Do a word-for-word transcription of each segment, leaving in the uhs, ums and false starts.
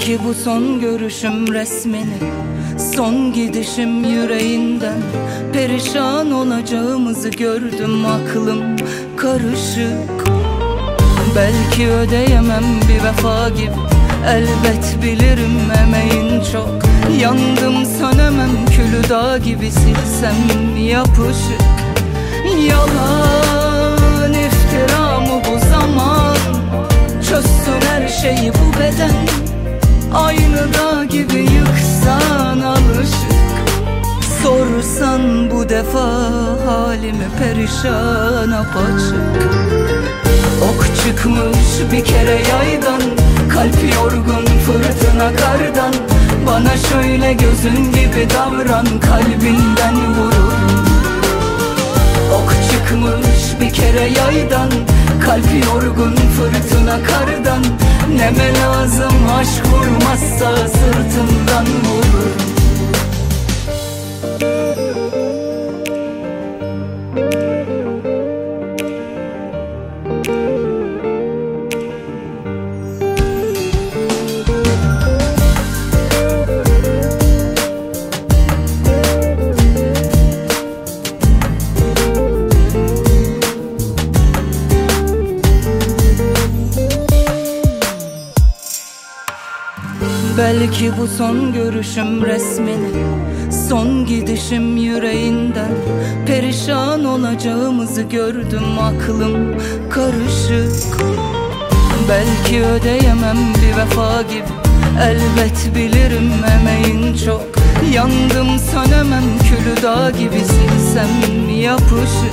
Belki bu son görüşüm resmini, son gidişim yüreğinden. Perişan olacağımızı gördüm, aklım karışık. Belki ödeyemem bir vefa gibi, elbet bilirim emeğin çok. Yandım sönemem, külü dağ gibi silsem yapışık. Yalan iftira mı bu zaman, çözsün her şeyi bu beden. Aynı dağ gibi yıksan alışık. Sorsan bu defa halimi perişan apaçık. Ok çıkmış bir kere yaydan, kalp yorgun fırtına kardan. Bana şöyle gözün gibi davran, kalbinden vururum. Ok çıkmış bir kere yaydan, kalp yorgun fırtına kardan. Neme lazım aşk vurmazsa sırtından vururum. Belki bu son görüşüm resmini, son gidişim yüreğinden. Perişan olacağımızı gördüm, aklım karışık. Belki ödeyemem bir vefa gibi, elbet bilirim emeğin çok. Yandım sönemem, külü dağ gibi silsem yapışık.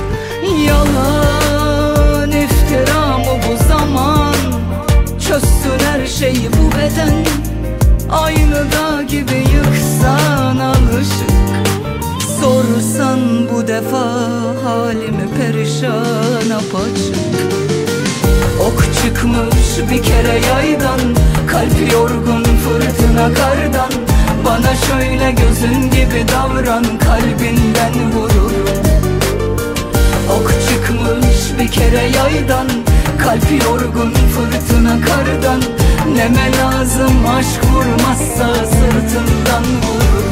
Yalan iftira mı bu zaman, çözsün her şeyi bu beden. Aynı dağ gibi yıksan alışık. Sorsan bu defa halimi perişan apaçık. Ok çıkmış bir kere yaydan, kalp yorgun fırtına kardan. Bana şöyle gözün gibi davran, kalbinden vururum. Ok çıkmış bir kere yaydan, kalp yorgun fırtına kardan. Neme lazım aşk vurmazsa sırtından vururum.